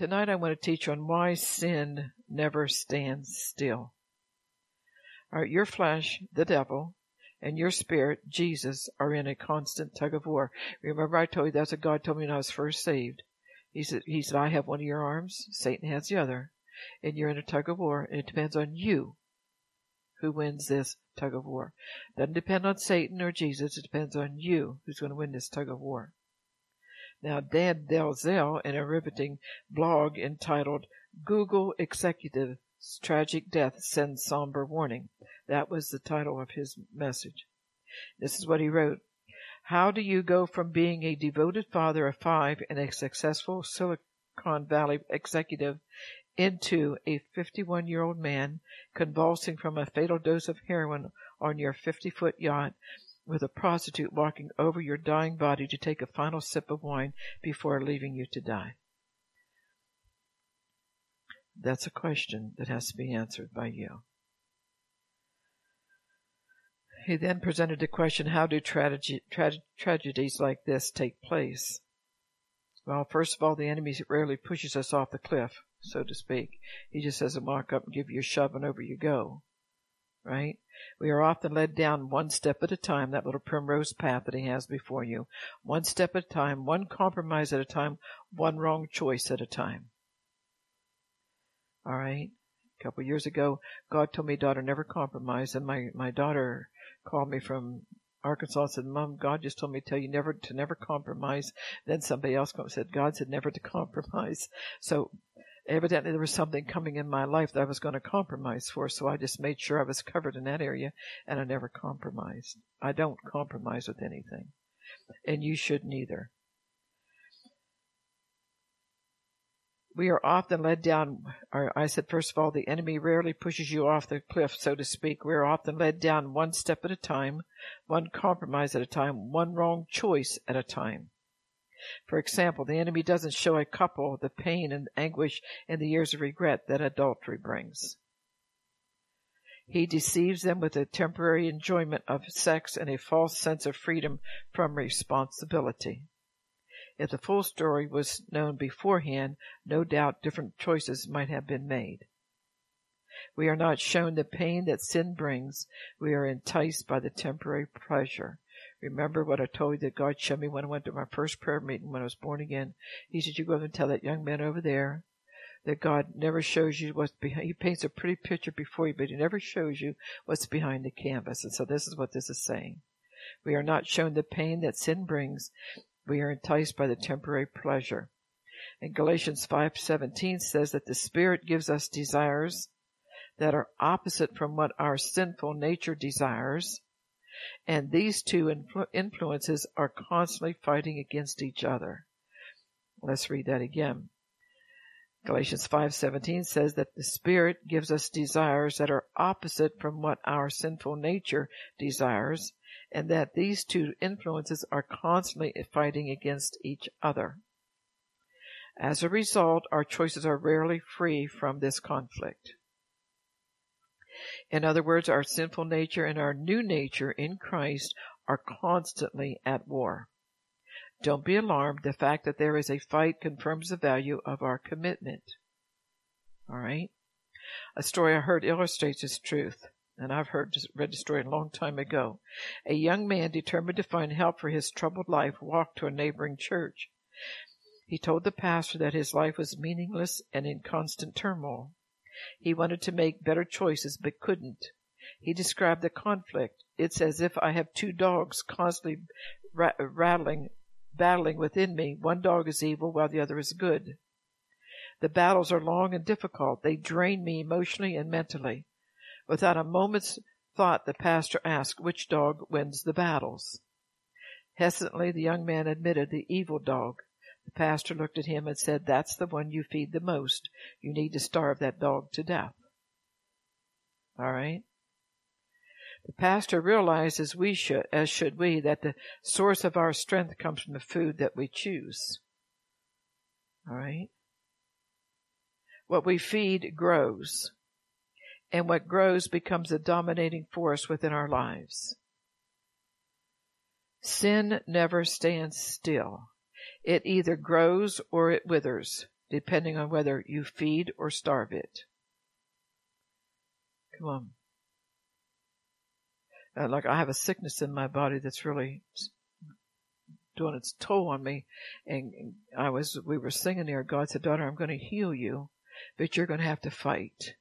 Tonight I want to teach on why sin never stands still. All right, your flesh, the devil, and your spirit, Jesus, are in a constant tug of war. Remember I told you that's what God told me when I was first saved. He said, I have one of your arms, Satan has the other, and you're in a tug of war, and it depends on you who wins this tug of war. It doesn't depend on Satan or Jesus, it depends on you who's going to win this tug of war. Now, Dan Delzell, in a riveting blog entitled Google Executive's Tragic Death Sends Somber Warning. That was the title of his message. This is what he wrote. How do you go from being a devoted father of 5 and a successful Silicon Valley executive into a 51-year-old man convulsing from a fatal dose of heroin on your 50-foot yacht with a prostitute walking over your dying body to take a final sip of wine before leaving you to die? That's a question that has to be answered by you. He then presented the question, how do tragedies like this take place? Well, first of all, the enemy rarely pushes us off the cliff, so to speak. He just doesn't walk up and give you a shove and over you go. Right? We are often led down one step at a time, that little primrose path that he has before you. One step at a time, one compromise at a time, one wrong choice at a time. All right? A couple of years ago, God told me, daughter, never compromise. And my daughter called me from Arkansas and said, Mom, God just told me to tell you to never compromise. Then somebody else said, God said never to compromise. So evidently there was something coming in my life that I was going to compromise for, so I just made sure I was covered in that area, and I never compromised. I don't compromise with anything, and you shouldn't either. We are often led down, or I said, first of all, the enemy rarely pushes you off the cliff, so to speak. We are often led down one step at a time, one compromise at a time, one wrong choice at a time. For example, the enemy doesn't show a couple the pain and anguish and the years of regret that adultery brings. He deceives them with a temporary enjoyment of sex and a false sense of freedom from responsibility. If the full story was known beforehand, no doubt different choices might have been made. We are not shown the pain that sin brings. We are enticed by the temporary pleasure. Remember what I told you that God showed me when I went to my first prayer meeting when I was born again. He said, you go and tell that young man over there that God never shows you what's behind. He paints a pretty picture before you, but he never shows you what's behind the canvas. And so this is what this is saying. We are not shown the pain that sin brings. We are enticed by the temporary pleasure. And Galatians 5:17 says that the Spirit gives us desires that are opposite from what our sinful nature desires. And these two influences are constantly fighting against each other. Let's read that again. Galatians 5:17 says that the Spirit gives us desires that are opposite from what our sinful nature desires, and that these two influences are constantly fighting against each other. As a result, our choices are rarely free from this conflict. In other words, our sinful nature and our new nature in Christ are constantly at war. Don't be alarmed. The fact that there is a fight confirms the value of our commitment. All right? A story I heard illustrates this truth, and I've read the story a long time ago. A young man determined to find help for his troubled life walked to a neighboring church. He told the pastor that his life was meaningless and in constant turmoil. He wanted to make better choices, but couldn't. He described the conflict. It's as if I have two dogs constantly battling within me. One dog is evil while the other is good. The battles are long and difficult. They drain me emotionally and mentally. Without a moment's thought, the pastor asked, which dog wins the battles? Hesitantly, the young man admitted the evil dog. The pastor looked at him and said, that's the one you feed the most. You need to starve that dog to death. All right? The pastor realized, as should we, that the source of our strength comes from the food that we choose. All right? What we feed grows, and what grows becomes a dominating force within our lives. Sin never stands still. It either grows or it withers. depending on whether you feed or starve it. Come on. Like I have a sickness in my body that's really doing its toll on me. And we were singing there. God said, daughter, I'm going to heal you, but you're going to have to fight.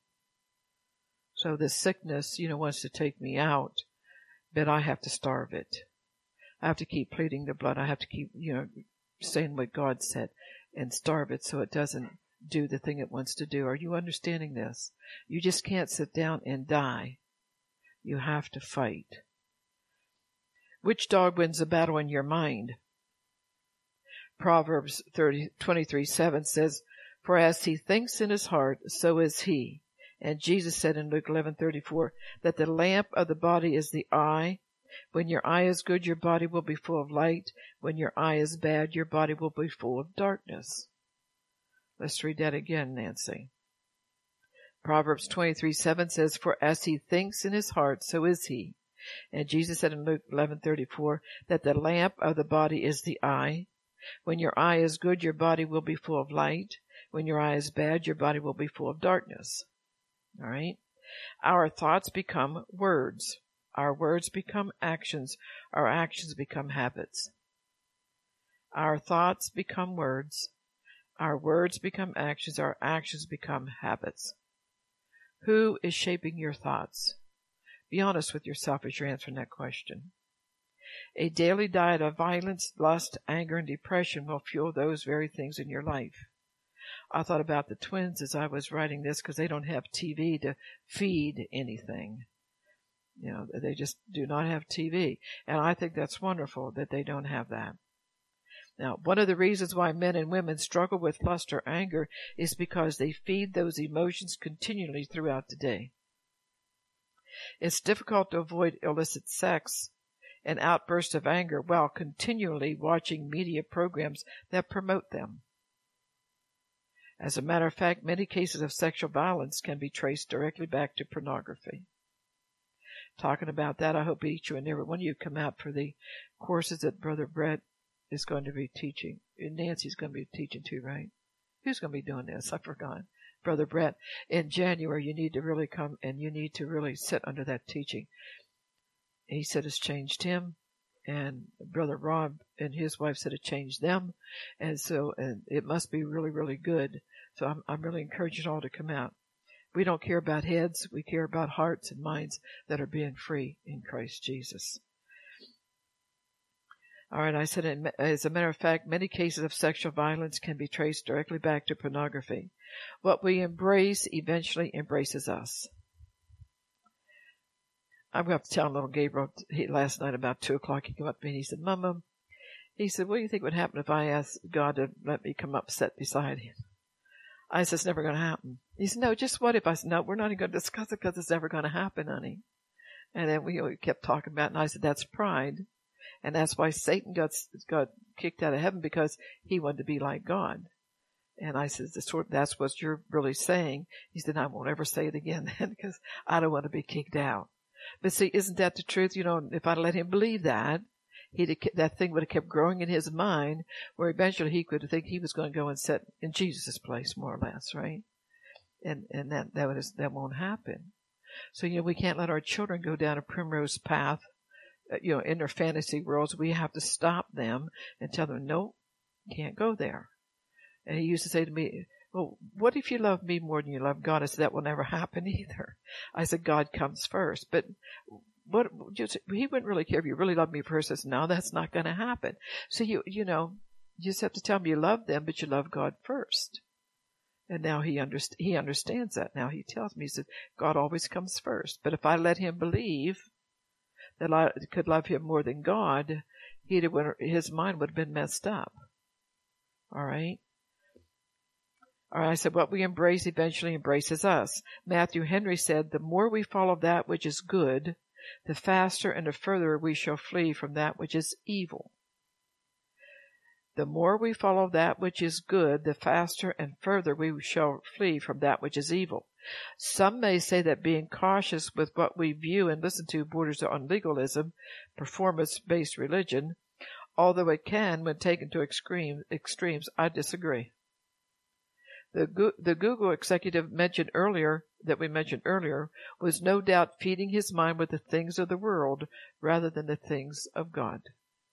So this sickness, wants to take me out, but I have to starve it. I have to keep pleading the blood. I have to keep, saying what God said and starve it so it doesn't do the thing it wants to do. Are you understanding this? You just can't sit down and die. You have to fight. Which dog wins the battle in your mind? Proverbs 23:7 says, for as he thinks in his heart, so is he. And Jesus said in Luke 11:34 that the lamp of the body is the eye. When your eye is good, your body will be full of light. When your eye is bad, your body will be full of darkness. Let's read that again, Nancy. Proverbs 23:7 says, for as he thinks in his heart, so is he. And Jesus said in Luke 11:34 that the lamp of the body is the eye. When your eye is good, your body will be full of light. When your eye is bad, your body will be full of darkness. All right? Our thoughts become words. Our words become actions. Our actions become habits. Our thoughts become words. Our words become actions. Our actions become habits. Who is shaping your thoughts? Be honest with yourself as you're answering that question. A daily diet of violence, lust, anger, and depression will fuel those very things in your life. I thought about the twins as I was writing this because they don't have TV to feed anything. They just do not have TV. And I think that's wonderful that they don't have that. Now, one of the reasons why men and women struggle with lust or anger is because they feed those emotions continually throughout the day. It's difficult to avoid illicit sex and outbursts of anger while continually watching media programs that promote them. As a matter of fact, many cases of sexual violence can be traced directly back to pornography. Talking about that, I hope each and every one of you come out for the courses that Brother Brett is going to be teaching. And Nancy's going to be teaching too, right? Who's going to be doing this? I forgot. Brother Brett. In January, you need to really come and you need to really sit under that teaching. He said it's changed him. And Brother Rob and his wife said it changed them. And it must be really, really good. So I'm really encouraging you all to come out. We don't care about heads. We care about hearts and minds that are being free in Christ Jesus. All right, I said, as a matter of fact, many cases of sexual violence can be traced directly back to pornography. What we embrace eventually embraces us. I'm going to have to tell little Gabriel last night about 2 o'clock. He came up to me and he said, Mama, what do you think would happen if I asked God to let me come up sit beside him? I said, it's never going to happen. He said, no, just what if? I said, no, we're not even going to discuss it because it's never going to happen, honey. And then we kept talking about it, and I said, that's pride. And that's why Satan got kicked out of heaven, because he wanted to be like God. And I said, that's what you're really saying. He said, I won't ever say it again then, because I don't want to be kicked out. But see, isn't that the truth? If I'd let him believe that, that thing would have kept growing in his mind, where eventually he could think he was going to go and sit in Jesus' place, more or less, right? And that won't happen. So, we can't let our children go down a primrose path, in their fantasy worlds. We have to stop them and tell them, no, can't go there. And he used to say to me, well, what if you love me more than you love God? I said, that will never happen either. I said, God comes first. But he wouldn't really care if you really love me first. I said, no, that's not going to happen. So you just have to tell him you love them, but you love God first. And now he understands that. Now he tells me, he said, God always comes first. But if I let him believe that I could love him more than God, his mind would have been messed up. All right? All right, I said, what we embrace eventually embraces us. Matthew Henry said, the more we follow that which is good, the faster and the further we shall flee from that which is evil. The more we follow that which is good, the faster and further we shall flee from that which is evil. Some may say that being cautious with what we view and listen to borders on legalism, performance-based religion, although it can, when taken to extremes, I disagree. The Google executive that we mentioned earlier was no doubt feeding his mind with the things of the world rather than the things of God.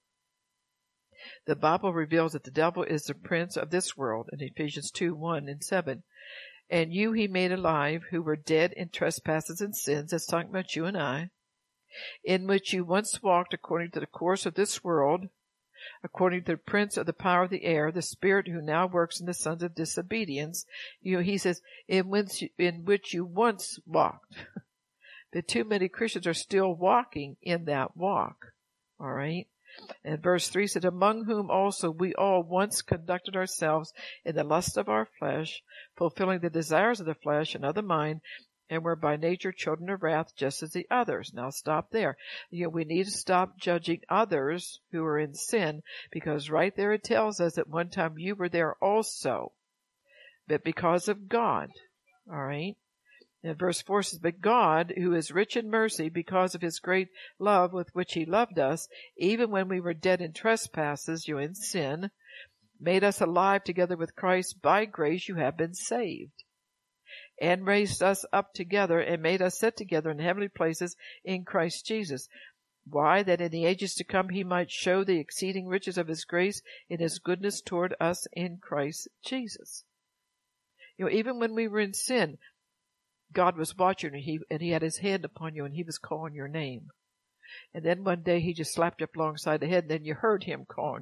The Bible reveals that the devil is the prince of this world in Ephesians 2:1-7. And you he made alive, who were dead in trespasses and sins, that's talking about you and I, in which you once walked according to the course of this world, according to the prince of the power of the air, the spirit who now works in the sons of disobedience. He says, in which you once walked. But too many Christians are still walking in that walk. All right? And verse 3 said, among whom also we all once conducted ourselves in the lust of our flesh, fulfilling the desires of the flesh and of the mind, and were by nature children of wrath, just as the others. Now stop there. We need to stop judging others who are in sin, because right there it tells us that one time you were there also, but because of God. All right? And verse 4 says, but God, who is rich in mercy, because of his great love with which he loved us, even when we were dead in trespasses, in sin, made us alive together with Christ. By grace you have been saved, and raised us up together, and made us sit together in heavenly places in Christ Jesus. Why? That in the ages to come he might show the exceeding riches of his grace in his goodness toward us in Christ Jesus. Even when we were in sin, God was watching, and he had his hand upon you, and he was calling your name. And then one day he just slapped you up alongside the head, and then you heard him calling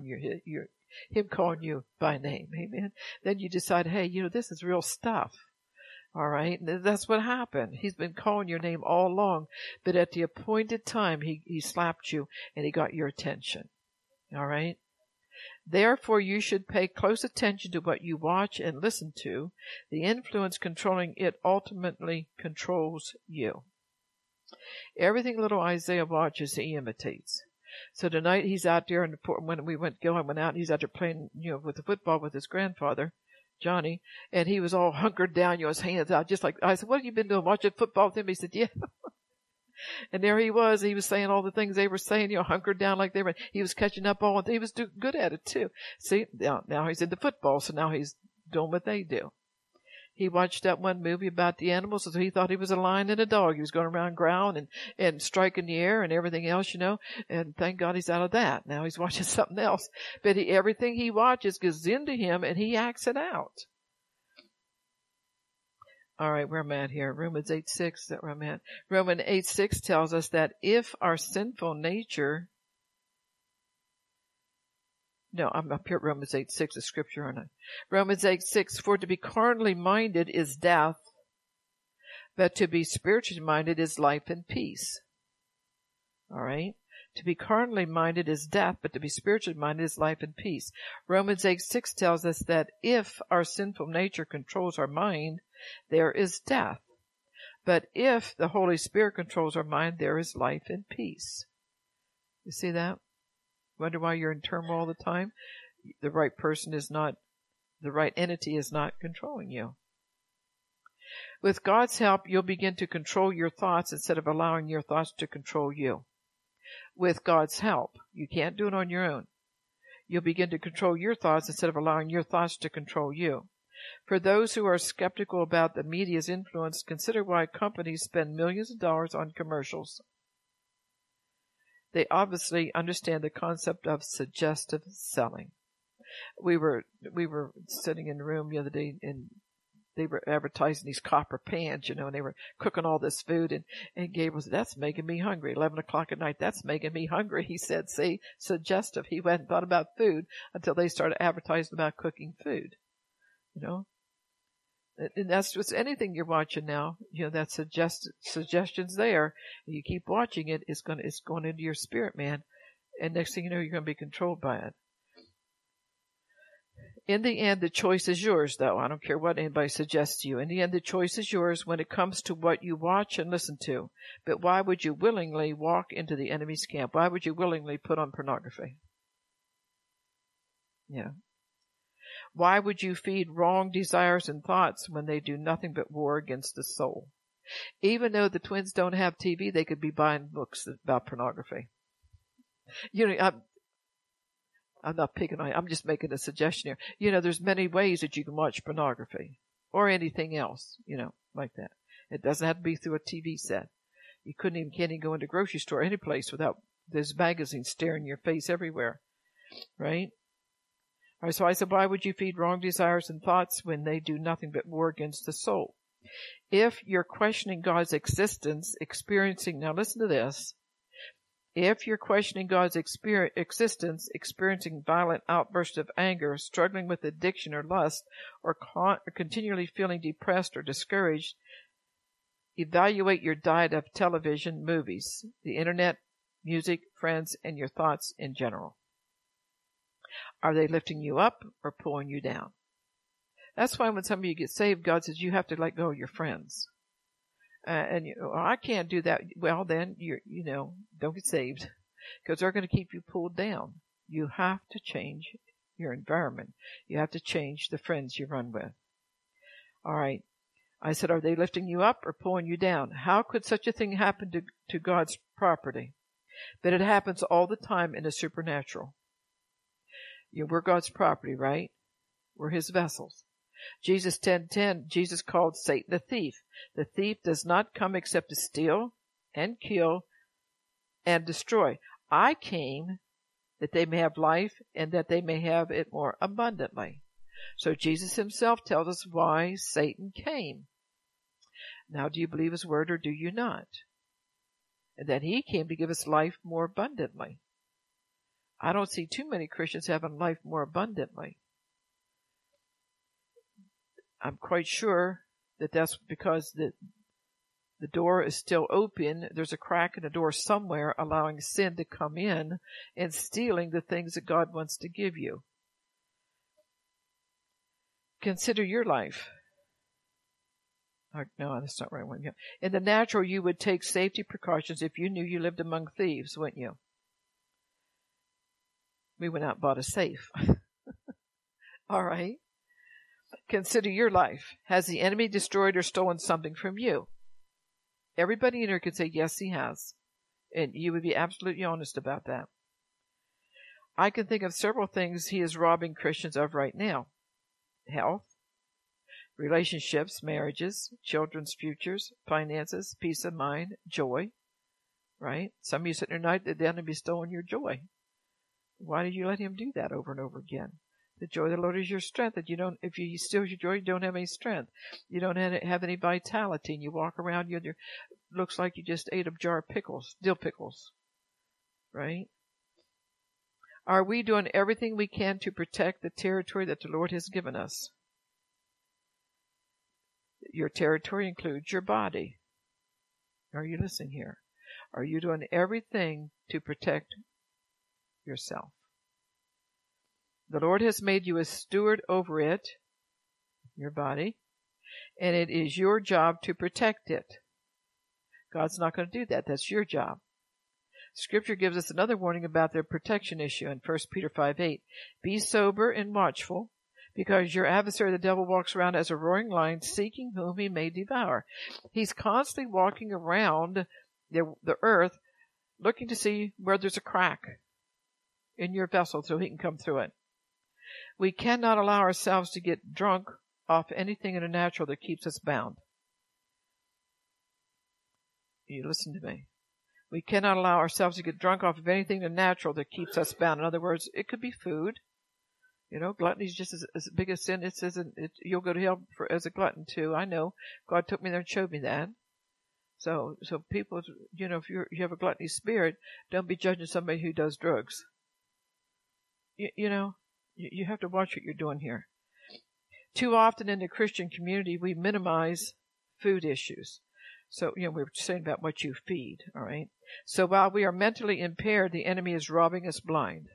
you by name. Amen. Then you decide, hey, this is real stuff. All right. And that's what happened. He's been calling your name all along, but at the appointed time, he slapped you and he got your attention. All right. Therefore, you should pay close attention to what you watch and listen to. The influence controlling it ultimately controls you. Everything little Isaiah watches, he imitates. So tonight he's out there, and when we went out, and he's out there playing, with the football with his grandfather, Johnny, and he was all hunkered down, his hands out, just like, I said, what have you been doing, watching football with him? He said, yeah. And there he was saying all the things they were saying, hunkered down like they were. He was catching up all, he was good at it too. See, now he's into football, so now he's doing what they do. He watched that one movie about the animals, so he thought he was a lion and a dog. He was going around growling and striking the air and everything else, and thank God he's out of that. Now he's watching something else. But everything he watches goes into him, and he acts it out. All right, where am I at here? Romans 8:6, is that where I'm at? Romans 8:6 tells us that if our sinful nature... No, I'm up here at Romans 8:6, the scripture, aren't I? Romans 8:6, for to be carnally minded is death, but to be spiritually minded is life and peace. All right? To be carnally minded is death, but to be spiritually minded is life and peace. Romans 8:6 tells us that if our sinful nature controls our mind, there is death. But if the Holy Spirit controls our mind, there is life and peace. You see that? Wonder why you're in turmoil all the time? The right entity is not controlling you. With God's help, you'll begin to control your thoughts instead of allowing your thoughts to control you. With God's help. You can't do it on your own. You'll begin to control your thoughts instead of allowing your thoughts to control you. For those who are skeptical about the media's influence, consider why companies spend millions of dollars on commercials. They obviously understand the concept of suggestive selling. We were sitting in the room the other day, and they were advertising these copper pans, and they were cooking all this food, and Gabriel said, that's making me hungry. 11 o'clock at night, that's making me hungry. He said, see, suggestive. He hadn't thought about food until they started advertising about cooking food. And that's just anything you're watching now. That suggestions there. You keep watching it, it's going into your spirit, man. And next thing you know, you're going to be controlled by it. In the end, the choice is yours, though. I don't care what anybody suggests to you. In the end, the choice is yours when it comes to what you watch and listen to. But why would you willingly walk into the enemy's camp? Why would you willingly put on pornography? Yeah. Why would you feed wrong desires and thoughts when they do nothing but war against the soul? Even though the twins don't have TV, they could be buying books about pornography. I'm not picking on you. I'm just making a suggestion here. You know, there's many ways that you can watch pornography or anything else, you know, like that. It doesn't have to be through a TV set. You can't even go into a grocery store, any place without those magazines staring in your face everywhere, right? All right, so I said, why would you feed wrong desires and thoughts when they do nothing but war against the soul? If you're questioning God's existence, now listen to this. If you're questioning God's existence, experiencing violent outbursts of anger, struggling with addiction or lust, or continually feeling depressed or discouraged, evaluate your diet of television, movies, the internet, music, friends, and your thoughts in general. Are they lifting you up or pulling you down? That's why when some of you get saved, God says you have to let go of your friends. I can't do that. Well, then don't get saved, because they're going to keep you pulled down. You have to change your environment. You have to change the friends you run with. All right. I said, are they lifting you up or pulling you down? How could such a thing happen to God's property? But it happens all the time in the supernatural. We're God's property, right? We're his vessels. Jesus 10:10, Jesus called Satan a thief. The thief does not come except to steal and kill and destroy. I came that they may have life and that they may have it more abundantly. So Jesus himself tells us why Satan came. Now, do you believe his word or do you not? And that he came to give us life more abundantly. I don't see too many Christians having life more abundantly. I'm quite sure that that's because the door is still open. There's a crack in the door somewhere, allowing sin to come in and stealing the things that God wants to give you. Consider your life. No, that's not right one. Yeah. In the natural, you would take safety precautions if you knew you lived among thieves, wouldn't you? We went out and bought a safe. All right. Consider your life. Has the enemy destroyed or stolen something from you? Everybody in here could say, yes, he has. And you would be absolutely honest about that. I can think of several things he is robbing Christians of right now. Health, relationships, marriages, children's futures, finances, peace of mind, joy. Right? Some of you sitting there tonight, the enemy is stealing your joy. Why do you let him do that over and over again? The joy of the Lord is your strength. That if he steals your joy, you don't have any strength. You don't have any vitality, and you walk around, looks like you just ate a jar of pickles, dill pickles. Right? Are we doing everything we can to protect the territory that the Lord has given us? Your territory includes your body. Are you listening here? Are you doing everything to protect yourself? The Lord has made you a steward over it, your body, and it is your job to protect it. God's not going to do that. That's your job. Scripture gives us another warning about the protection issue in 1 Peter 5:8. Be sober and watchful, because your adversary, the devil, walks around as a roaring lion, seeking whom he may devour. He's constantly walking around the earth, looking to see where there's a crack in your vessel so he can come through it. We cannot allow ourselves to get drunk off anything in the natural that keeps us bound. You listen to me. We cannot allow ourselves to get drunk off of anything in the natural that keeps us bound. In other words, it could be food. Gluttony is just as big a sin. You'll go to hell as a glutton too. I know. God took me there and showed me that. So people, if you have a gluttony spirit, don't be judging somebody who does drugs. You have to watch what you're doing here. Too often in the Christian community, we minimize food issues. So, we were saying about what you feed, all right? So while we are mentally impaired, the enemy is robbing us blind.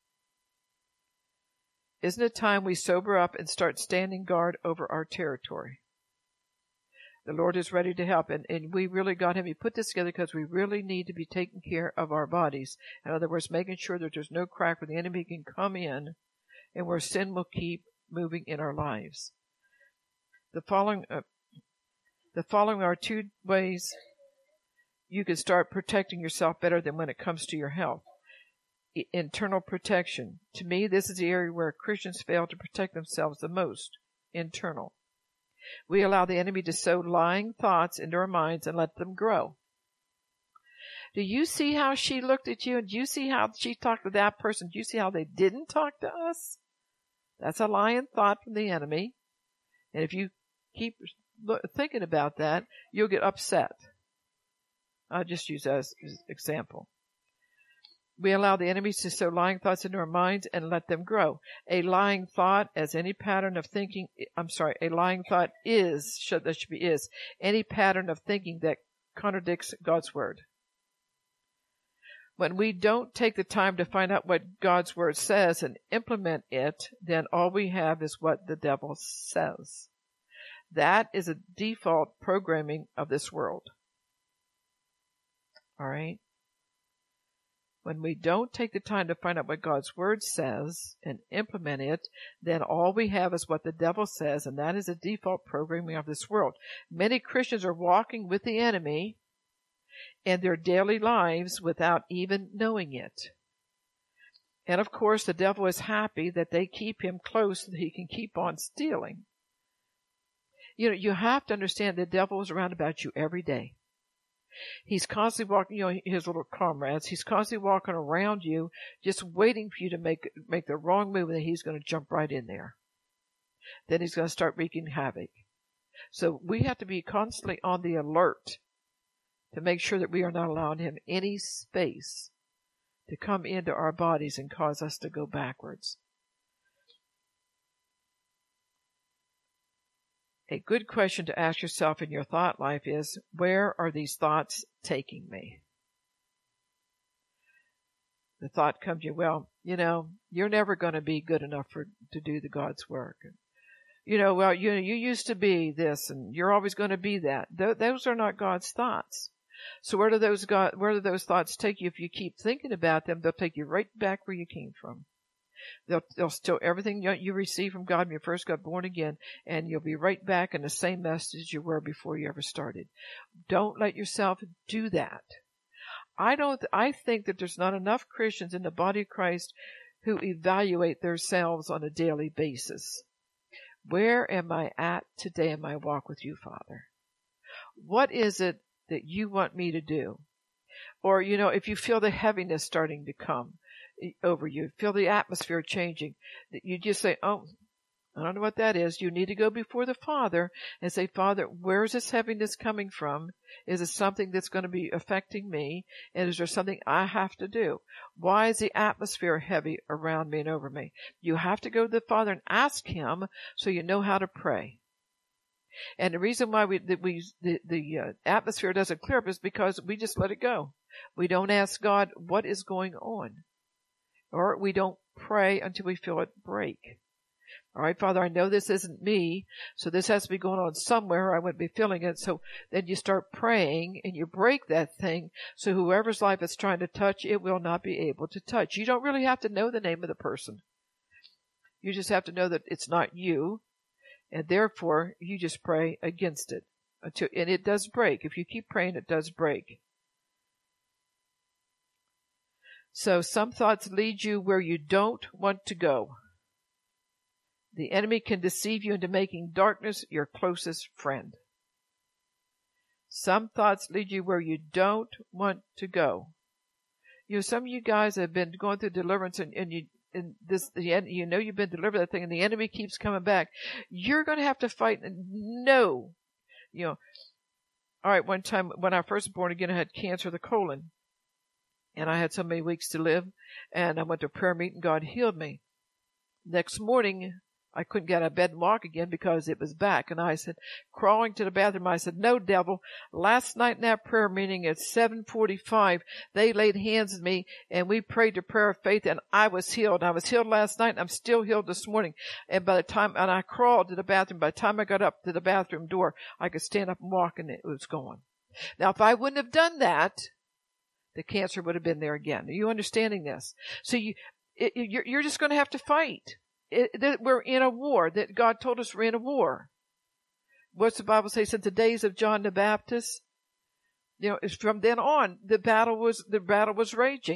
Isn't it time we sober up and start standing guard over our territory? The Lord is ready to help, and we really got him. He put this together because we really need to be taking care of our bodies. In other words, making sure that there's no crack where the enemy can come in and where sin will keep moving in our lives. The following are 2 ways you can start protecting yourself better than when it comes to your health. internal protection. To me, this is the area where Christians fail to protect themselves the most. Internal. We allow the enemy to sow lying thoughts into our minds and let them grow. Do you see how she looked at you? And do you see how she talked to that person? Do you see how they didn't talk to us? That's a lying thought from the enemy. And if you keep thinking about that, you'll get upset. I'll just use that as an example. We allow the enemies to sow lying thoughts into our minds and let them grow. A lying thought as any pattern of thinking, a lying thought is any pattern of thinking that contradicts God's word. When we don't take the time to find out what God's word says and implement it, then all we have is what the devil says. That is a default programming of this world. All right? When we don't take the time to find out what God's word says and implement it, then all we have is what the devil says, and that is a default programming of this world. Many Christians are walking with the enemy in their daily lives without even knowing it. And of course, the devil is happy that they keep him close so that he can keep on stealing. You know, you have to understand the devil is around about you every day. He's constantly walking, his little comrades, he's constantly walking around you, just waiting for you to make the wrong move, and then he's going to jump right in there. Then he's going to start wreaking havoc. So we have to be constantly on the alert to make sure that we are not allowing him any space to come into our bodies and cause us to go backwards. A good question to ask yourself in your thought life is, where are these thoughts taking me? The thought comes to you, well, you're never going to be good enough to do the God's work. You used to be this, and you're always going to be that. Those are not God's thoughts. So where do those thoughts take you? If you keep thinking about them, they'll take you right back where you came from. They'll steal everything you received from God when you first got born again, and you'll be right back in the same mess as you were before you ever started. Don't let yourself do that. I think that there's not enough Christians in the body of Christ who evaluate themselves on a daily basis. Where am I at today in my walk with you, Father? What is it that you want me to do? Or, if you feel the heaviness starting to come over you, feel the atmosphere changing, that you just say, oh, I don't know what that is. You need to go before the Father and say, Father, where is this heaviness coming from? Is it something that's going to be affecting me? And is there something I have to do? Why is the atmosphere heavy around me and over me? You have to go to the Father and ask him so you know how to pray. And the reason why the atmosphere doesn't clear up is because we just let it go. We don't ask God what is going on. Or we don't pray until we feel it break. All right, Father, I know this isn't me, so this has to be going on somewhere. I wouldn't be feeling it. So then you start praying and you break that thing, so whoever's life it's trying to touch, it will not be able to touch. You don't really have to know the name of the person. You just have to know that it's not you, and therefore you just pray against it. And it does break. If you keep praying, it does break. So some thoughts lead you where you don't want to go. The enemy can deceive you into making darkness your closest friend. Some thoughts lead you where you don't want to go. Some of you guys have been going through deliverance and you've been delivered that thing, and the enemy keeps coming back. You're going to have to fight. No. All right, one time when I first born again, I had cancer of the colon. And I had so many weeks to live, and I went to a prayer meeting. God healed me. Next morning, I couldn't get out of bed and walk again because it was back. And I said, crawling to the bathroom, I said, no, devil, last night in that prayer meeting at 7:45, they laid hands on me, and we prayed the prayer of faith, and I was healed. I was healed last night, and I'm still healed this morning. And I crawled to the bathroom. By the time I got up to the bathroom door, I could stand up and walk, and it was gone. Now, if I wouldn't have done that, the cancer would have been there again. Are you understanding this? So you're just going to have to fight. We're in a war. That God told us we're in a war. What's the Bible say? Since the days of John the Baptist, from then on, the battle was raging.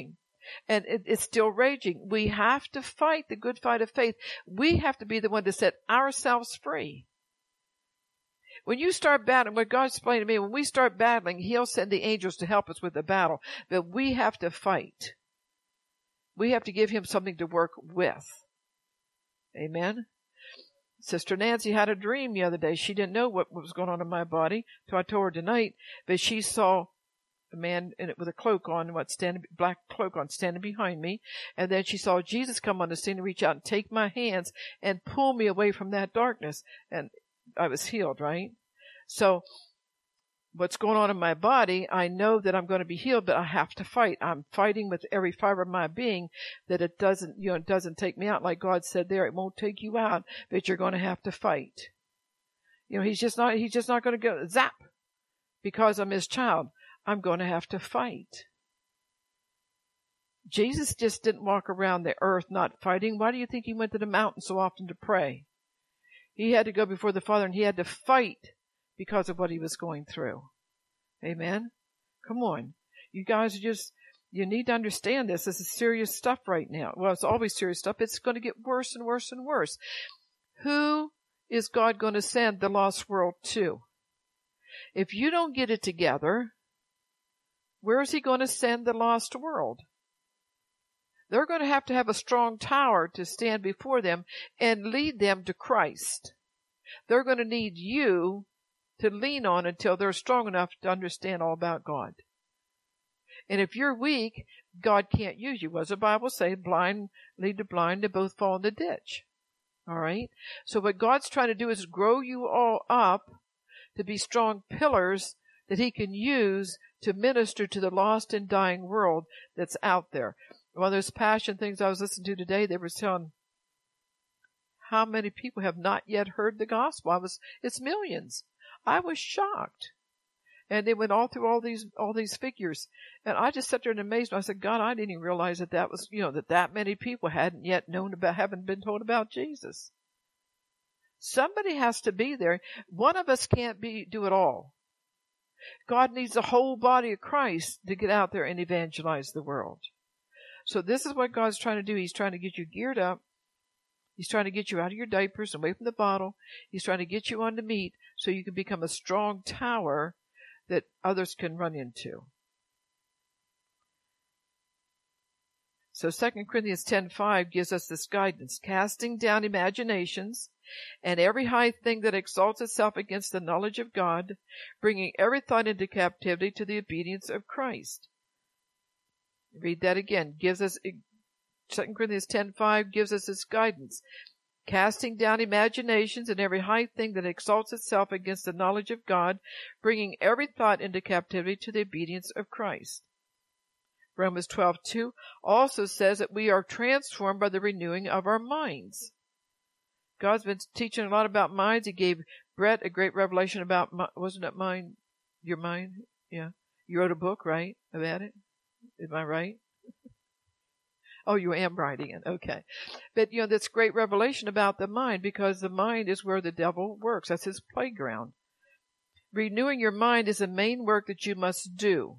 And it's still raging. We have to fight the good fight of faith. We have to be the one to set ourselves free. When you start battling, what God explained to me, when we start battling, He'll send the angels to help us with the battle. But we have to fight. We have to give Him something to work with. Amen? Sister Nancy had a dream the other day. She didn't know what was going on in my body till I told her tonight, but she saw a man in it with a cloak on, black cloak on, standing behind me. And then she saw Jesus come on the scene and reach out and take my hands and pull me away from that darkness. And I was healed, right? So what's going on in my body, I know that I'm going to be healed, but I have to fight. I'm fighting with every fiber of my being that it doesn't take me out. Like God said there, it won't take you out, but you're going to have to fight. He's just not going to go zap because I'm His child. I'm going to have to fight. Jesus just didn't walk around the earth not fighting. Why do you think He went to the mountain so often to pray? He had to go before the Father, and He had to fight because of what He was going through. Amen? Come on. You guys you need to understand this. This is serious stuff right now. Well, it's always serious stuff. It's going to get worse and worse and worse. Who is God going to send the lost world to? If you don't get it together, where is He going to send the lost world? They're going to have a strong tower to stand before them and lead them to Christ. They're going to need you to lean on until they're strong enough to understand all about God. And if you're weak, God can't use you. What does the Bible say? Blind lead the blind, they both fall in the ditch. All right? So what God's trying to do is grow you all up to be strong pillars that He can use to minister to the lost and dying world that's out there. One of those passion things I was listening to today, they were telling how many people have not yet heard the gospel. It's millions. I was shocked. And they went all through all these figures. And I just sat there in amazement. I said, God, I didn't even realize that was, that many people haven't been told about Jesus. Somebody has to be there. One of us can't do it all. God needs the whole body of Christ to get out there and evangelize the world. So this is what God's trying to do. He's trying to get you geared up. He's trying to get you out of your diapers, away from the bottle. He's trying to get you on the meat so you can become a strong tower that others can run into. So 2 Corinthians 10:5 gives us this guidance, casting down imaginations and every high thing that exalts itself against the knowledge of God, bringing every thought into captivity to the obedience of Christ. Read that again. 2 Corinthians 10:5 gives us this guidance. Casting down imaginations and every high thing that exalts itself against the knowledge of God, bringing every thought into captivity to the obedience of Christ. Romans 12:2 also says that we are transformed by the renewing of our minds. God's been teaching a lot about minds. He gave Brett a great revelation about, wasn't it mind? Your mind? Yeah. You wrote a book, right, about it? Am I right? Oh, you am writing it. Okay. But, that's great revelation about the mind, because the mind is where the devil works. That's his playground. Renewing your mind is the main work that you must do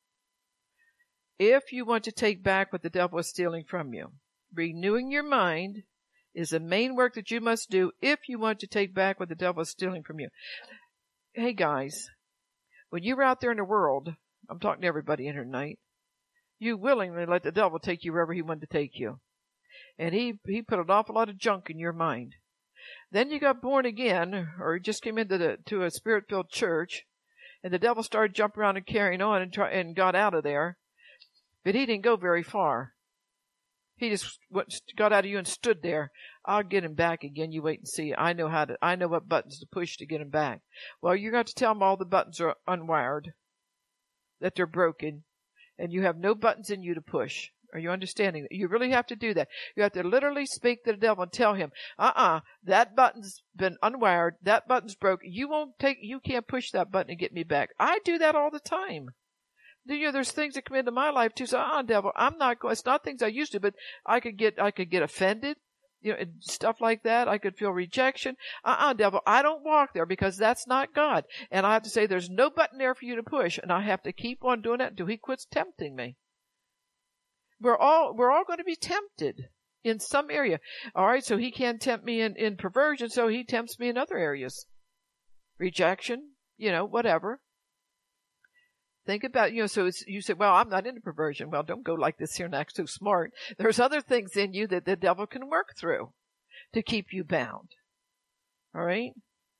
if you want to take back what the devil is stealing from you. Renewing your mind is the main work that you must do if you want to take back what the devil is stealing from you. Hey, guys, when you're out there in the world, I'm talking to everybody in here tonight, you willingly let the devil take you wherever he wanted to take you. And he put an awful lot of junk in your mind. Then you got born again, or you just came into to a spirit-filled church, and the devil started jumping around and carrying on and got out of there. But he didn't go very far. He just got out of you and stood there. I'll get him back again. You wait and see. I know what buttons to push to get him back. Well, you're going to tell him all the buttons are unwired, that they're broken, and you have no buttons in you to push. Are you understanding that? You really have to do that. You have to literally speak to the devil and tell him, that button's been unwired. That button's broke. You can't push that button and get me back. I do that all the time. There's things that come into my life too. So, devil, I'm not going. It's not things I used to, but I could get offended, and stuff like that. I could feel rejection. Devil, I don't walk there because that's not God. And I have to say, there's no button there for you to push, and I have to keep on doing that until he quits tempting me. We're all going to be tempted in some area. All right, so he can't tempt me in perversion, so he tempts me in other areas. Rejection, whatever. Think about, so you say, well, I'm not into perversion. Well, don't go like this here and act so smart. There's other things in you that the devil can work through to keep you bound. All right?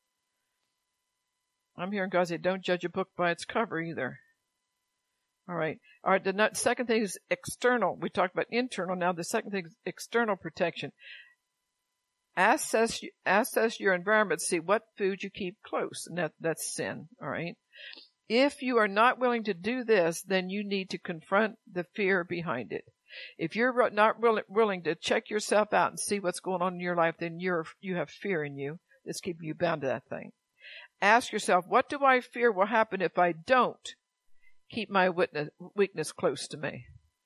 I'm hearing God say, don't judge a book by its cover either. All right. The second thing is external. We talked about internal. Now the second thing is external protection. Assess your environment. See what food you keep close. And that's sin. All right. If you are not willing to do this, then you need to confront the fear behind it. If you're not willing to check yourself out and see what's going on in your life, then you have fear in you that's keeping you bound to that thing. Ask yourself, what do I fear will happen if I don't keep my weakness close to me?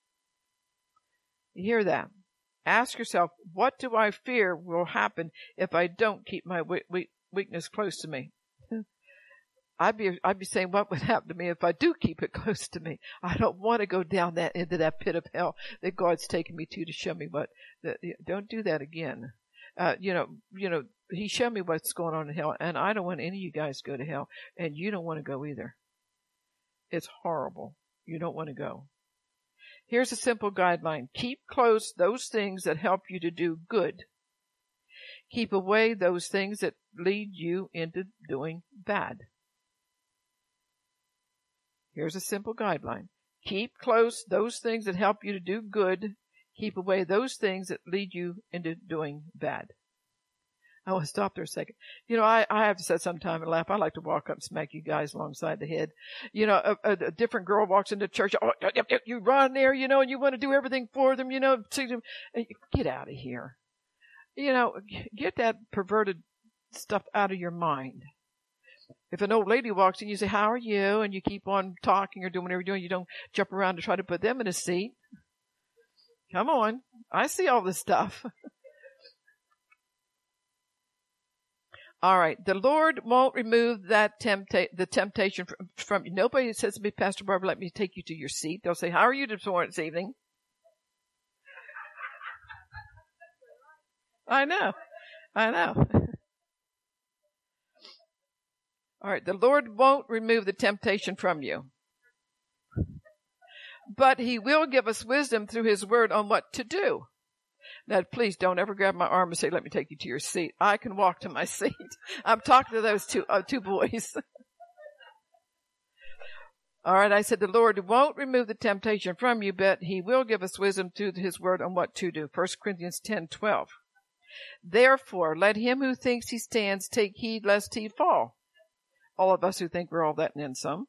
You hear that? Ask yourself, what do I fear will happen if I don't keep my weakness close to me? I'd be saying, what would happen to me if I do keep it close to me? I don't want to go down into that pit of hell that God's taken me to show me don't do that again. He showed me what's going on in hell, and I don't want any of you guys to go to hell, and you don't want to go either. It's horrible. You don't want to go. Here's a simple guideline. Keep close those things that help you to do good. Keep away those things that lead you into doing bad. Here's a simple guideline. Keep close those things that help you to do good. Keep away those things that lead you into doing bad. I want to stop there a second. I have to say sometime and laugh. I like to walk up and smack you guys alongside the head. A different girl walks into church. Oh, you run there, and you want to do everything for them, get out of here. Get that perverted stuff out of your mind. If an old lady walks in, you say, how are you? And you keep on talking or doing whatever you're doing. You don't jump around to try to put them in a seat. Come on. I see all this stuff. All right. The Lord won't remove the temptation from you. Nobody says to me, Pastor Barbara, let me take you to your seat. They'll say, how are you this evening? I know. All right. The Lord won't remove the temptation from you, but he will give us wisdom through his word on what to do. Now, please don't ever grab my arm and say, let me take you to your seat. I can walk to my seat. I'm talking to those two boys. All right. I said, the Lord won't remove the temptation from you, but he will give us wisdom through his word on what to do. 1 Corinthians 10:12. Therefore, let him who thinks he stands take heed lest he fall. All of us who think we're all that and then some.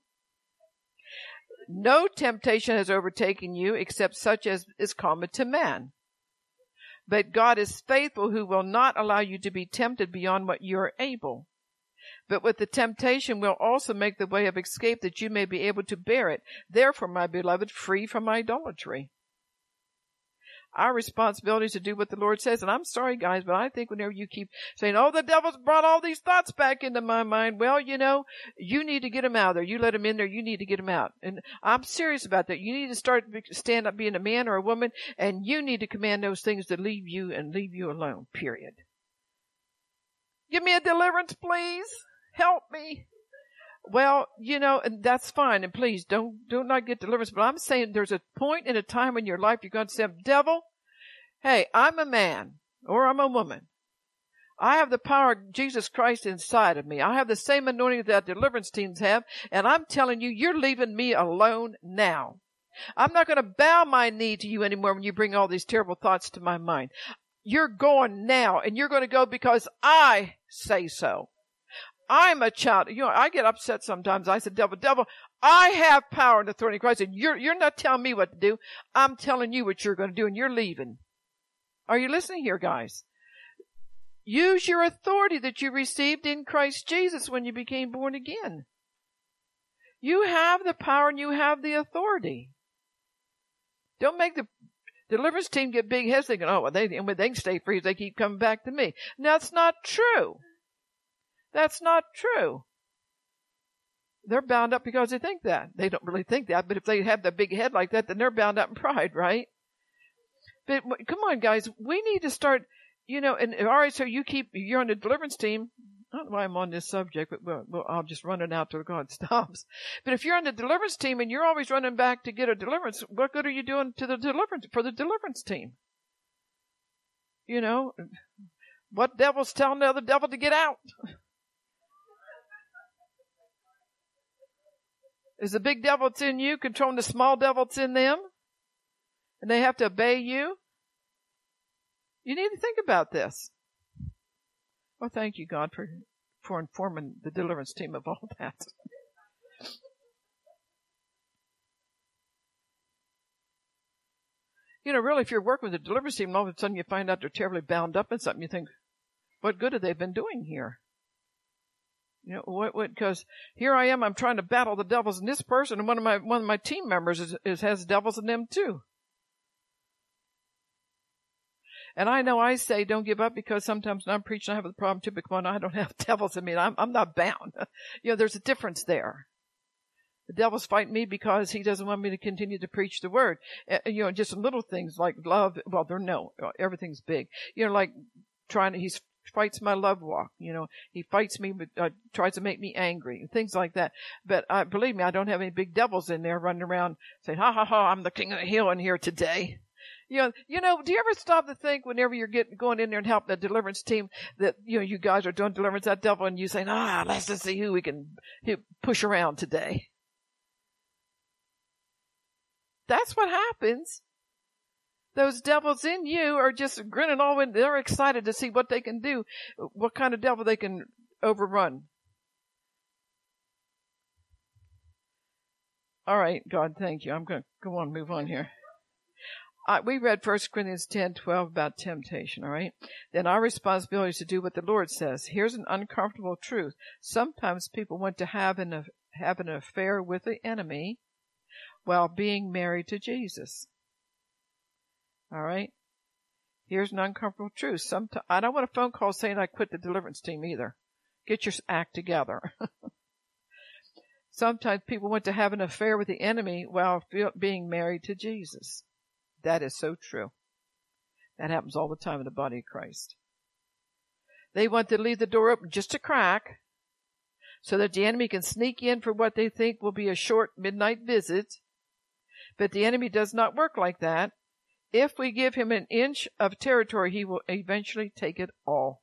No temptation has overtaken you except such as is common to man. But God is faithful, who will not allow you to be tempted beyond what you are able. But with the temptation will also make the way of escape that you may be able to bear it. Therefore, my beloved, flee from idolatry. Our responsibility is to do what the Lord says. And I'm sorry, guys, but I think whenever you keep saying, oh, the devil's brought all these thoughts back into my mind. Well, you need to get them out of there. You let them in there. You need to get them out. And I'm serious about that. You need to stand up being a man or a woman, and you need to command those things to leave you and leave you alone, period. Give me a deliverance, please. Help me. Well, and that's fine. And please do not get deliverance. But I'm saying there's a point in a time in your life you're going to say, devil, hey, I'm a man or I'm a woman. I have the power of Jesus Christ inside of me. I have the same anointing that deliverance teams have. And I'm telling you, you're leaving me alone now. I'm not going to bow my knee to you anymore when you bring all these terrible thoughts to my mind. You're going now, and you're going to go because I say so. I'm a child. I get upset sometimes. I said, devil, I have power and authority in Christ, and you're not telling me what to do. I'm telling you what you're going to do, and you're leaving. Are you listening here, guys? Use your authority that you received in Christ Jesus when you became born again. You have the power and you have the authority. Don't make the deliverance team get big heads thinking, oh, well, they can stay free if they keep coming back to me. That's not true. That's not true. They're bound up because they think that. They don't really think that, but if they have the big head like that, then they're bound up in pride, right? But come on, guys, we need to start, and all right, so you're on the deliverance team. I don't know why I'm on this subject, but well, I'll just run it out till God stops. But if you're on the deliverance team and you're always running back to get a deliverance, what good are you doing for the deliverance team? What devil's telling the other devil to get out? Is the big devil that's in you controlling the small devil that's in them? And they have to obey you? You need to think about this. Well, thank you, God, for informing the deliverance team of all that. Really, if you're working with a deliverance team and all of a sudden you find out they're terribly bound up in something, you think, what good have they been doing here? Because here I am, I'm trying to battle the devils in this person, and one of my team members has devils in them too. And I know I say don't give up because sometimes when I'm preaching I have the problem too, but come on, I don't have devils in me. I'm not bound. There's a difference there. The devil's fighting me because he doesn't want me to continue to preach the word. Just some little things like love. Well, everything's big. Like he fights my love walk. He fights me, but tries to make me angry, things like that. But believe me, I don't have any big devils in there running around saying, ha ha ha, I'm the king of the hill in here today. Do you ever stop to think whenever you're going in there and helping the deliverance team that, you guys are doing deliverance, that devil, and you saying, let's just see who we can push around today. That's what happens. Those devils in you are just grinning all in. They're excited to see what they can do, what kind of devil they can overrun. All right, God, thank you. I'm going to go on, move on here. We read 1 Corinthians 10:12 about temptation, all right? Then our responsibility is to do what the Lord says. Here's an uncomfortable truth. Sometimes people want to have an affair with the enemy while being married to Jesus. All right? Here's an uncomfortable truth. I don't want a phone call saying I quit the deliverance team either. Get your act together. Sometimes people want to have an affair with the enemy while being married to Jesus. That is so true. That happens all the time in the body of Christ. They want to leave the door open just a crack so that the enemy can sneak in for what they think will be a short midnight visit. But the enemy does not work like that. If we give him an inch of territory, he will eventually take it all.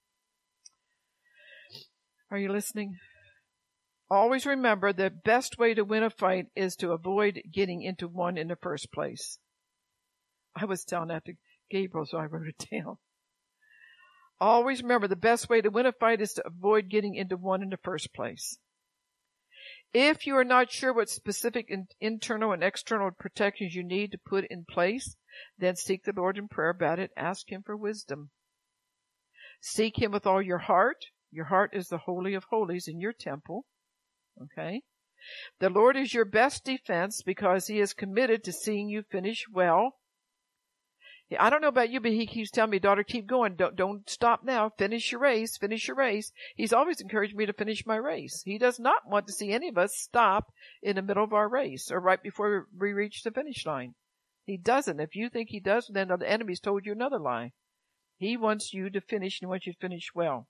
Are you listening? Always remember the best way to win a fight is to avoid getting into one in the first place. I was telling that to Gabriel, so I wrote it down. Always remember the best way to win a fight is to avoid getting into one in the first place. If you are not sure what specific internal and external protections you need to put in place, then seek the Lord in prayer about it. Ask him for wisdom. Seek him with all your heart. Your heart is the Holy of Holies in your temple. Okay? The Lord is your best defense because he is committed to seeing you finish well. I don't know about you, but he keeps telling me, daughter, keep going. Don't stop now. Finish your race. Finish your race. He's always encouraged me to finish my race. He does not want to see any of us stop in the middle of our race or right before we reach the finish line. He doesn't. If you think he does, then the enemy's told you another lie. He wants you to finish and wants you to finish well.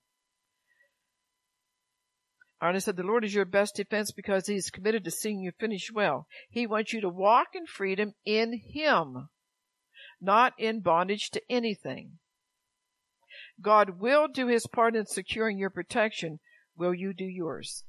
And I said, the Lord is your best defense because he's committed to seeing you finish well. He wants you to walk in freedom in him, not in bondage to anything. God will do his part in securing your protection. Will you do yours?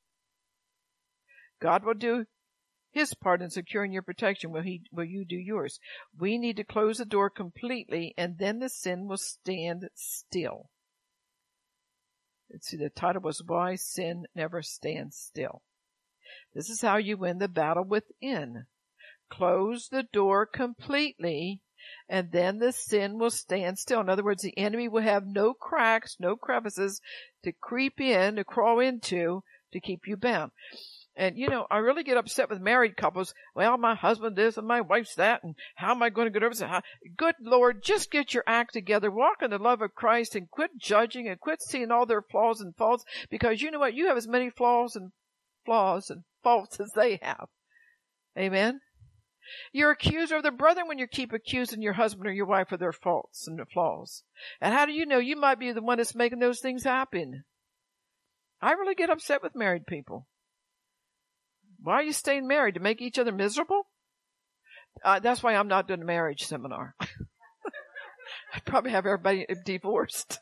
God will do his part in securing your protection. Will you do yours? We need to close the door completely, and then the sin will stand still. See, the title was Why Sin Never Stands Still. This is how you win the battle within. Close the door completely, and then the sin will stand still. In other words, the enemy will have no cracks, no crevices to creep in, to crawl into, to keep you bound. And, I really get upset with married couples. Well, my husband this and my wife's that, and how am I going to get over this? Good Lord, just get your act together. Walk in the love of Christ and quit judging and quit seeing all their flaws and faults, because you know what? You have as many flaws and faults as they have. Amen? You're accuser of the brethren when you keep accusing your husband or your wife of their faults and their flaws. And how do you know? You might be the one that's making those things happen. I really get upset with married people. Why are you staying married? To make each other miserable? That's why I'm not doing a marriage seminar. I'd probably have everybody divorced.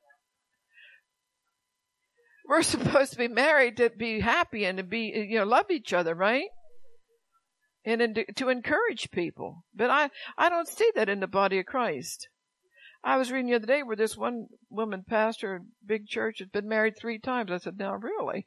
We're supposed to be married to be happy and to be, love each other, right? And to encourage people. But I don't see that in the body of Christ. I was reading the other day where this one woman pastor, big church, had been married 3 times. I said, now really?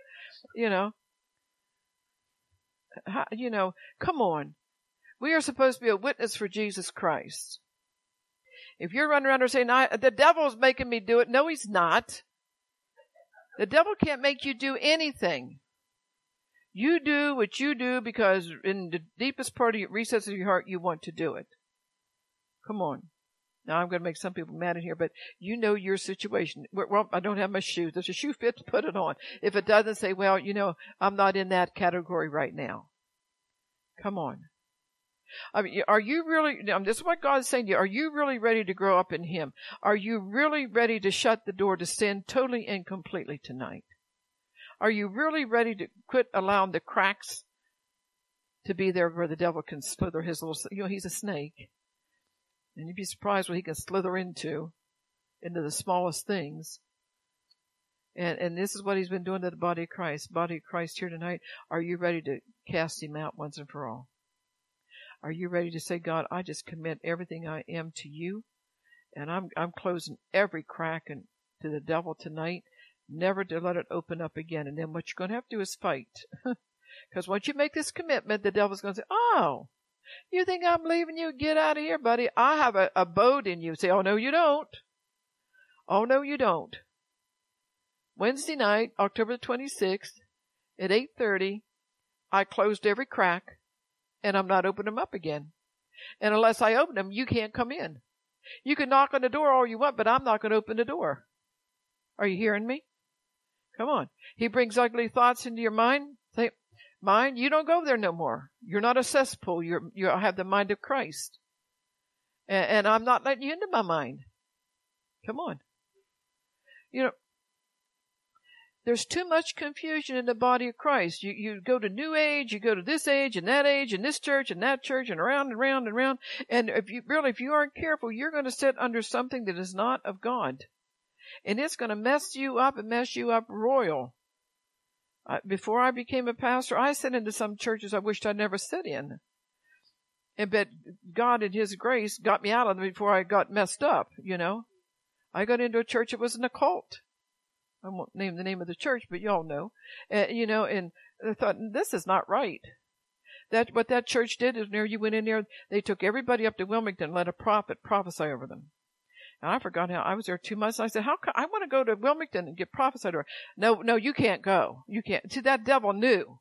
Come on. We are supposed to be a witness for Jesus Christ. If you're running around there saying, the devil's making me do it. No, he's not. The devil can't make you do anything. You do what you do because in the deepest part of your recesses of your heart, you want to do it. Come on. Now I'm going to make some people mad in here, but you know your situation. Well, I don't have my shoes. If the shoe fits, put it on. If it doesn't, say, well, I'm not in that category right now. Come on. I mean, are you really, this is what God is saying to you. Are you really ready to grow up in Him? Are you really ready to shut the door to sin totally and completely tonight? Are you really ready to quit allowing the cracks to be there where the devil can slither his little, he's a snake. And you'd be surprised what he can slither into the smallest things. And this is what he's been doing to the body of Christ. Body of Christ here tonight. Are you ready to cast him out once and for all? Are you ready to say, God, I just commit everything I am to you, and I'm closing every crack to the devil tonight, never to let it open up again. And then what you're going to have to do is fight. Because once you make this commitment, the devil's going to say, oh, you think I'm leaving you? Get out of here, buddy. I have a abode in you. Say, oh, no, you don't. Oh, no, you don't. Wednesday night, October the 26th, at 8:30, I closed every crack. And I'm not opening them up again. And unless I open them, you can't come in. You can knock on the door all you want, but I'm not going to open the door. Are you hearing me? Come on. He brings ugly thoughts into your mind. Say, mind, you don't go there no more. You're not a cesspool. You have the mind of Christ. And I'm not letting you into my mind. Come on. There's too much confusion in the body of Christ. You go to New Age, you go to this age and that age and this church and that church and around and round and round. And if you aren't careful, you're going to sit under something that is not of God. And it's going to mess you up and mess you up royal. Before I became a pastor, I sat into some churches I wished I'd never sit in. But God in His grace got me out of them before I got messed up, I got into a church that was an occult. I won't name the name of the church, but y'all know. And I thought, this is not right. What that church did is when you went in there, they took everybody up to Wilmington and let a prophet prophesy over them. And I forgot how I was there 2 months. And I said, I want to go to Wilmington and get prophesied over. No, you can't go. You can't. See, that devil knew.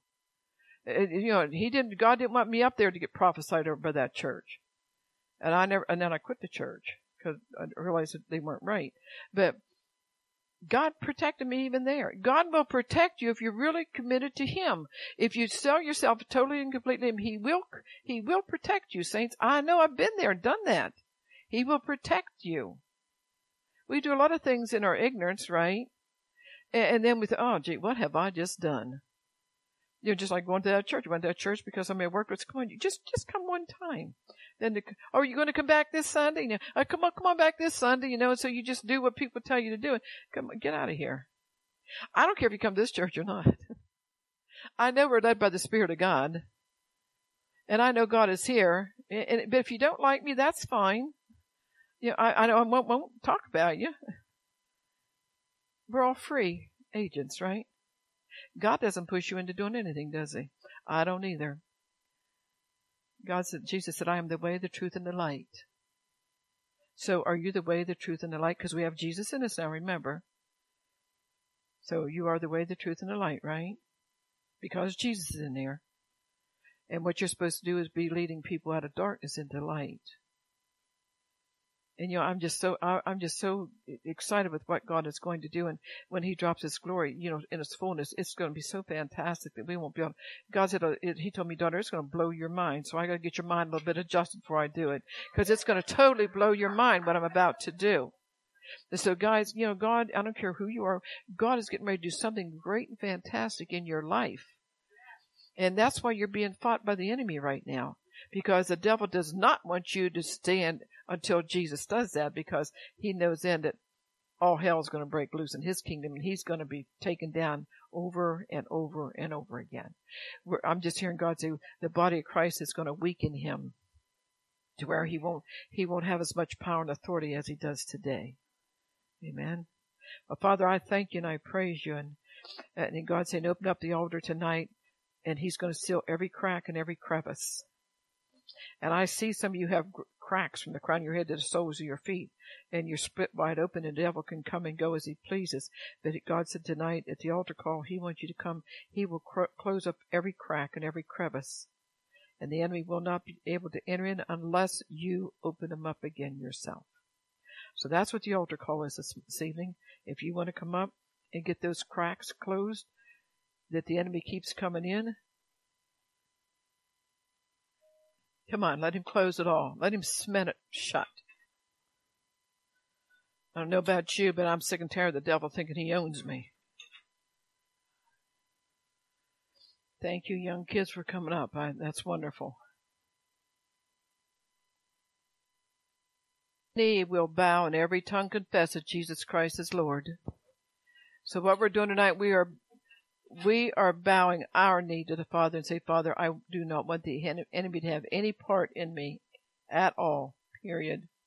God didn't want me up there to get prophesied over by that church. And then I quit the church because I realized that they weren't right. But God protected me even there. God will protect you if you're really committed to Him. If you sell yourself totally and completely to Him, He will protect you, saints. I know, I've been there and done that. He will protect you. We do a lot of things in our ignorance, right? And then we think, oh, gee, what have I just done? Just like going to that church. I went to that church because somebody worked with us. Come on, just come one time. Then, are you going to come back this Sunday? Come on back this Sunday, so you just do what people tell you to do. Come on, get out of here. I don't care if you come to this church or not. I know we're led by the Spirit of God. And I know God is here. But if you don't like me, that's fine. I know I won't talk about you. We're all free agents, right? God doesn't push you into doing anything, does He? I don't either. Jesus said, I am the way, the truth, and the light. So are you the way, the truth, and the light? Because we have Jesus in us now, remember. So you are the way, the truth, and the light, right? Because Jesus is in there. And what you're supposed to do is be leading people out of darkness into light. And I'm just so excited with what God is going to do. And when He drops His glory, in its fullness, it's going to be so fantastic that we won't be able. God said, He told me, daughter, it's going to blow your mind. So I got to get your mind a little bit adjusted before I do it, because it's going to totally blow your mind what I'm about to do. And so, guys, God, I don't care who you are, God is getting ready to do something great and fantastic in your life. And that's why you're being fought by the enemy right now, because the devil does not want you to stand until Jesus does that, because he knows then that all hell is going to break loose in his kingdom, and he's going to be taken down over and over and over again. I'm just hearing God say the body of Christ is going to weaken him to where he won't have as much power and authority as he does today. Amen. Well, Father, I thank you and I praise you. And God saying, open up the altar tonight, and He's going to seal every crack and every crevice. And I see some of you have cracks from the crown of your head to the soles of your feet, and you're split wide open, and the devil can come and go as he pleases. But God said tonight at the altar call, He wants you to come. He will close up every crack and every crevice, and the enemy will not be able to enter in unless you open them up again yourself. So that's what the altar call is this evening. If you want to come up and get those cracks closed that the enemy keeps coming in, come on, let him close it all. Let him cement it shut. I don't know about you, but I'm sick and tired of the devil thinking he owns me. Thank you, young kids, for coming up. That's wonderful. Knee will bow and every tongue confess that Jesus Christ is Lord. So what we're doing tonight, we are bowing our knee to the Father and say, Father, I do not want the enemy to have any part in me at all, period.